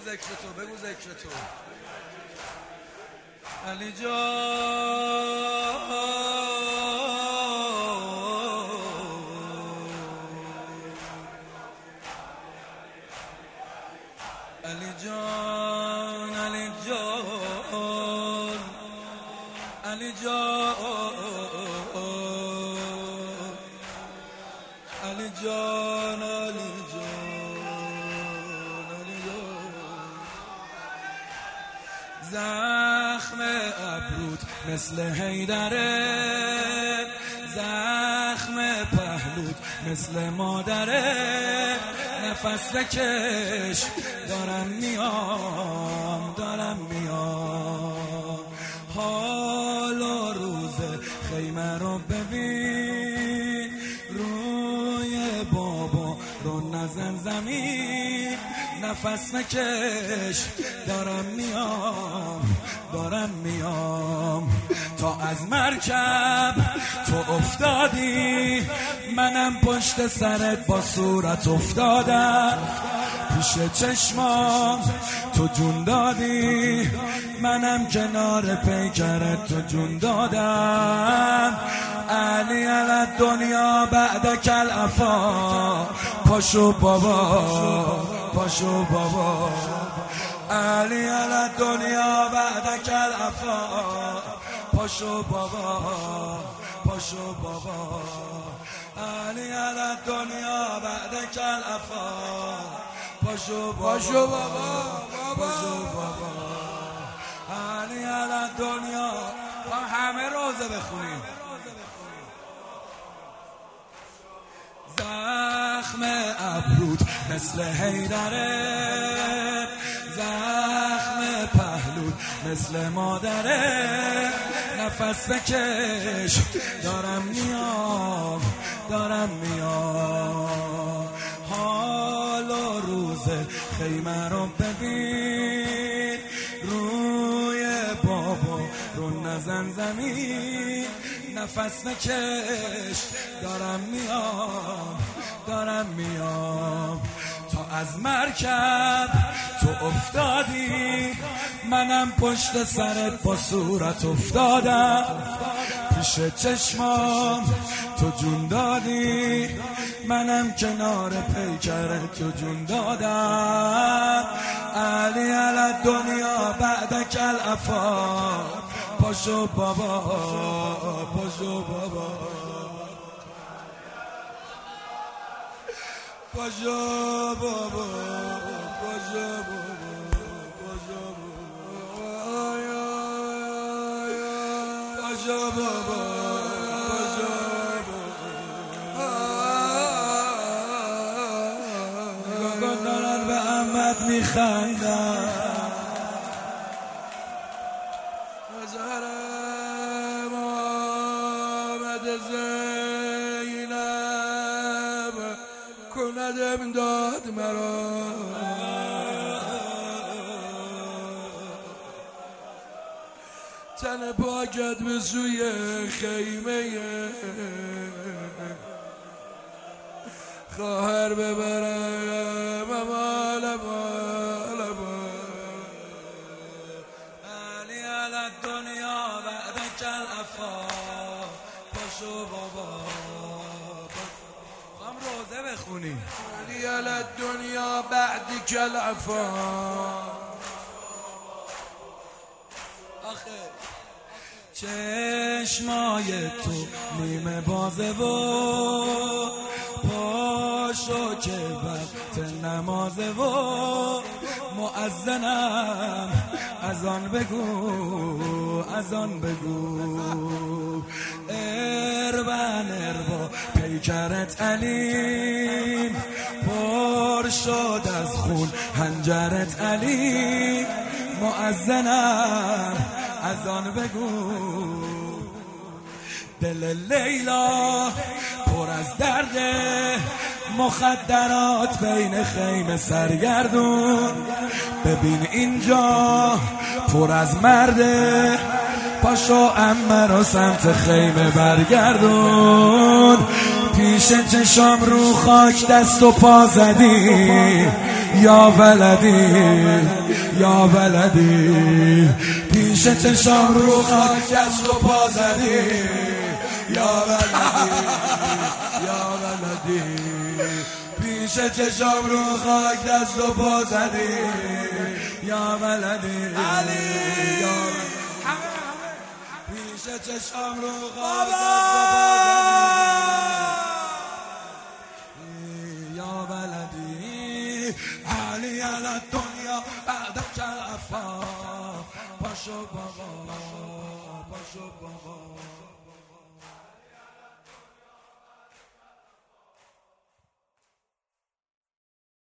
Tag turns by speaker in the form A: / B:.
A: ذکر تو، بگو ذکر تو. علی جان علی جان علی جان علی جان علی جان علی جان علی جان زخم ابروت مثل حیدره، زخم پهلوت مثل مادره، نفس بکش دارم میام دارم میام. حال و روز خیمه رو ببین، روی بابا رو نزن زمین، نفس بکش دارم میام دارم میام. تا از مرکب تو افتادی، منم پشت سرت با صورت افتادم، پیش چشمام تو جون دادی، منم کنار پیکرت تو جون دادم. علی علی دنیا بعدک العفا، پاشو بابا پاشو بابا. علی علی دنیا بعدک العفا، پاشو بابا پاشو بابا. علی علی دنیا بعدک العفا، پاشو بابا پاشو بابا. علی علی دنیا. همه روزه بخونیم. زخم ابروت مثل حیدره، زخم پهلوت مثل مادره، نفس بکش دارم میام دارم میام. حال و روز خیمه رو ببین، روی بابا رو نزن زمین، نفس بکش دارم میام دارم میام. تا از مرکب تو افتادی، منم پشت سرت با صورت افتادم، پیش چشمام تو جون دادی، منم کنار پیکرت تو جون دادم. علی علی دنیا بعدک العفا، پاشو بابا پاشو بابا پاشو بابا پاشو بابا پاشو بابا نگاه دارن به احمد میخندن. نظرم آمد زینب کند امداد مرا، تن پاکت به سوی خیمه خواهر ببرم مال علی علی دنیا بعدک العفا، پاشو بابا. هم روزه بخونی. علی علی دنیا بعدک العفا. آخه چشمای تو نیمه بازه و پاشو که وقت نمازه و مؤذنم اذان بگو اذان بگو. اربن اربا پیکرت علی، پر شد از خون حنجرت علی، مؤذنم اذان بگو. دل لیلا پر از درده، مخدرات بین خیمه سرگردون، ببین اینجا پر از مرده، پاشو عمه رو سمت خیمه برگردون. پیش چشام رو خاک دست و پا زدی، یا ولدی یا ولدی پیش چشم رو خاک دست و پا زدی یا ولدی یا ولدی پیش چشم رو خاک دست و پا زدی یا ولدی یا پیش چشم رو خاک دست و پا زدی یا ولدی علی علی الدنیا بعد الافاق پاشو بابا